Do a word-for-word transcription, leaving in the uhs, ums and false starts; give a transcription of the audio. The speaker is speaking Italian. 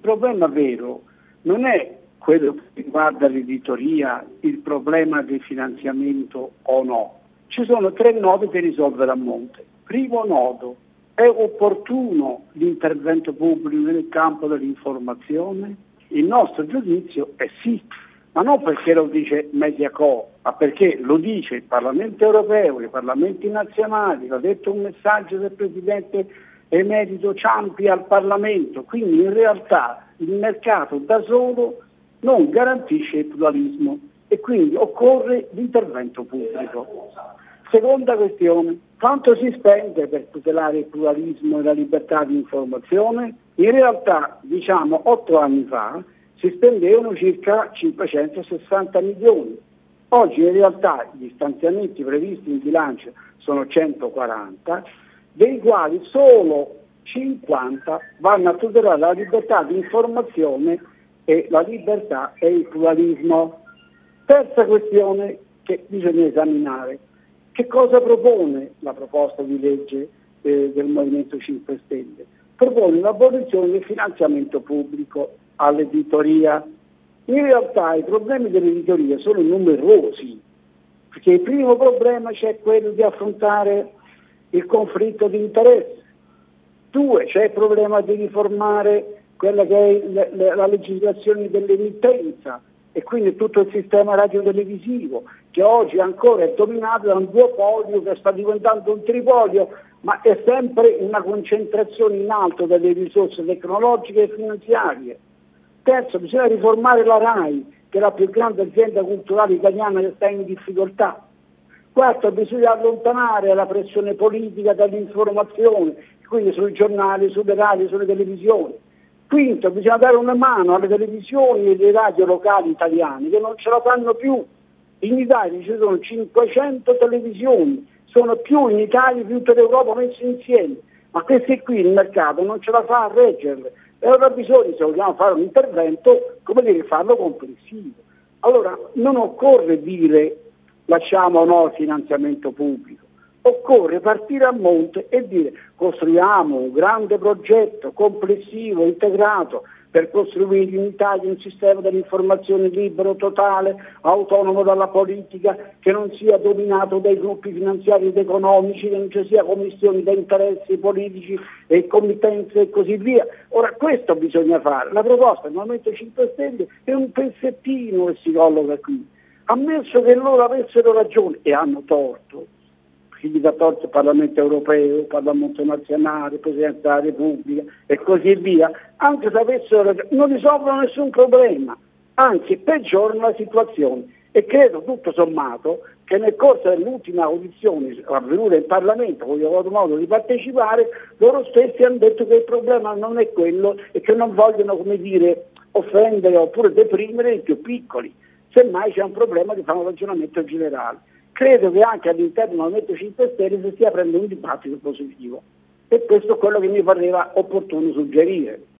problema vero non è quello che riguarda l'editoria, il problema del finanziamento o no. Ci sono tre nodi da risolvere a monte. Primo nodo, è opportuno l'intervento pubblico nel campo dell'informazione? Il nostro giudizio è sì, ma non perché lo dice Mediaco, ma perché lo dice il Parlamento europeo, i Parlamenti nazionali, l'ha detto un messaggio del Presidente emerito Ciampi al Parlamento, quindi in realtà il mercato da solo non garantisce il pluralismo e quindi occorre l'intervento pubblico. Seconda questione, quanto si spende per tutelare il pluralismo e la libertà di informazione? In realtà, diciamo, otto anni fa si spendevano circa cinquecentosessanta milioni. Oggi in realtà gli stanziamenti previsti in bilancio sono centoquaranta, dei quali solo cinquanta vanno a tutelare la libertà di informazione e la libertà e il pluralismo. Terza questione che bisogna esaminare. Che cosa propone la proposta di legge eh, del Movimento cinque Stelle? Propone l'abolizione del finanziamento pubblico all'editoria. In realtà i problemi dell'editoria sono numerosi, perché il primo problema c'è quello di affrontare il conflitto di interesse. Due, c'è il problema di riformare quella che è la, la legislazione dell'emittenza e quindi tutto il sistema radiotelevisivo, che oggi ancora è dominato da un duopolio che sta diventando un tripolio, ma è sempre una concentrazione in alto delle risorse tecnologiche e finanziarie. Terzo, bisogna riformare la RAI, che è la più grande azienda culturale italiana che sta in difficoltà. Quarto, bisogna allontanare la pressione politica dall'informazione, quindi sui giornali, sulle radio, sulle televisioni. Quinto, bisogna dare una mano alle televisioni e alle radio locali italiane che non ce la fanno più. In Italia ci sono cinquecento televisioni, sono più in Italia più tutta l'Europa messe insieme, ma queste qui il mercato non ce la fa a reggerle. E allora bisogna, se vogliamo fare un intervento, come dire, farlo complessivo. Allora non occorre dire lasciamo o no il finanziamento pubblico. Occorre partire a monte e dire costruiamo un grande progetto complessivo, integrato, per costruire in Italia un sistema dell'informazione libero, totale, autonomo dalla politica, che non sia dominato dai gruppi finanziari ed economici, che non ci sia commissioni da interessi politici e committenze e così via. Ora questo bisogna fare. La proposta del Movimento cinque Stelle è un pezzettino che si colloca qui. Ammesso che loro avessero ragione, e hanno torto, gli dà torto il Parlamento europeo, il Parlamento nazionale, il Presidente della Repubblica e così via, anche se avessero ragione, non risolvono nessun problema, anzi peggiorano la situazione. E credo tutto sommato che nel corso dell'ultima audizione avvenuta in Parlamento, cui ho avuto modo di partecipare, loro stessi hanno detto che il problema non è quello e che non vogliono, come dire, offendere oppure deprimere i più piccoli. Semmai c'è un problema di fare un ragionamento generale. Credo che anche all'interno del Movimento cinque Stelle si stia aprendo un dibattito positivo e questo è quello che mi pareva opportuno suggerire.